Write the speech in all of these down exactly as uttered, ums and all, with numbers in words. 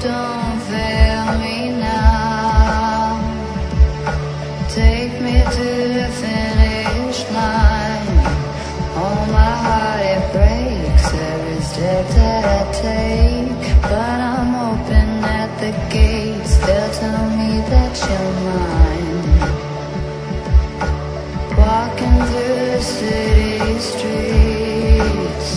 don't fail me now. Take me to the finish line. Oh, my heart, it breaks every step that I take, but I'm open at the gates. They'll tell me that you're mine. Walking through the city streets,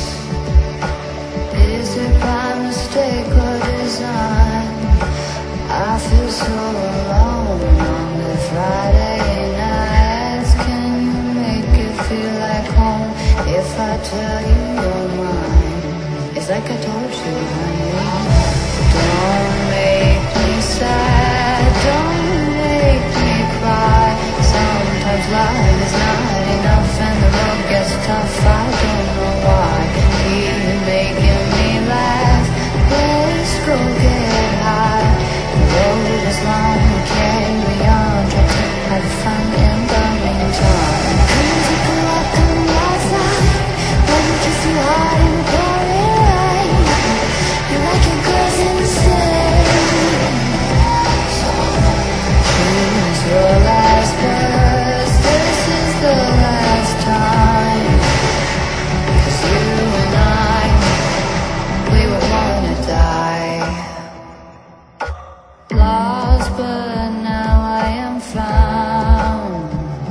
is it by mistake or design? I feel so alone on the Friday nights. Can you make it feel like home if I tell you you're mine? It's like I told you, honey. Don't make me sad, don't make me cry. Sometimes life is not enough and the road gets tough. I don't know why. Keep making me laugh. Let's go get high. The road is long, carry on. Try to have fun in the meantime. Come take a walk on the outside. Let me kiss you hard in the pouring rain. You like your girls insane. So choose your last words. This is the last time. 'Cause you and I, we were born to die. Lost, but now I am found.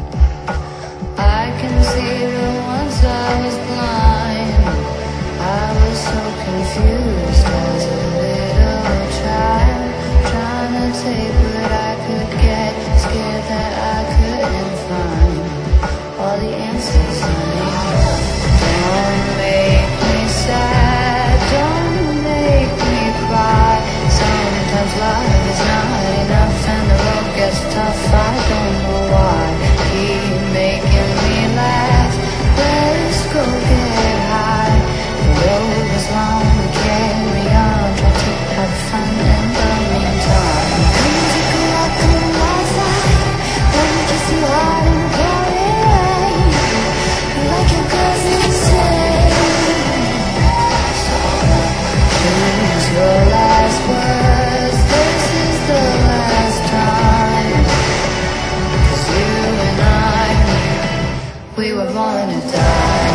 I can see that once I was blind. I was so confused as a little child, trying to take what I could get, scared that I couldn't find all the answers, honey. Don't make me sad, don't make me cry. Sometimes life is not enough and the road gets tough. I don't know why. Keep making me laugh. Let's go get high. The road is long, carry on. Try to have fun in the meantime. Come take a walk on the outside. Let me kiss you hard in the pouring rain. You like your girls insane. So choose your last words. This is the last time. 'Cause you and I, we were born to die.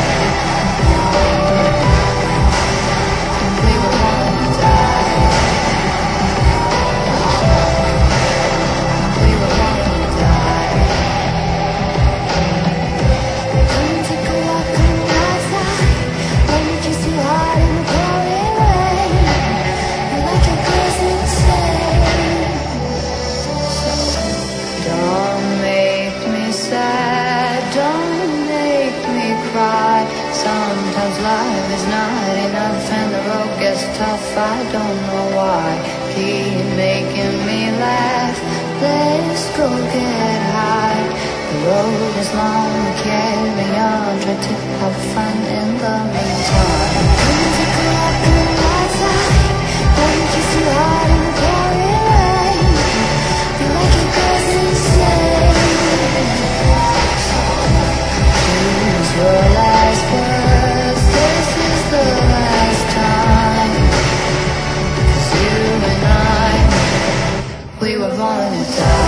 We were born to die. We were born to die. Come take a walk on the outside. Let me kiss you hard in the pouring rain. You like your girls insane. So don't make me sad, don't make me cry. Sometimes life is not enough and the road gets tough. I don't know why. Keep making me laugh. Let's go get high. The road is long, carry on. Try to have fun in the meantime. Come take a walk on the outside. Let me kiss you hard in the pouring rain. You like your girls insane. So choose your last words. This is the last time. 'Cause you and I, we were born to die.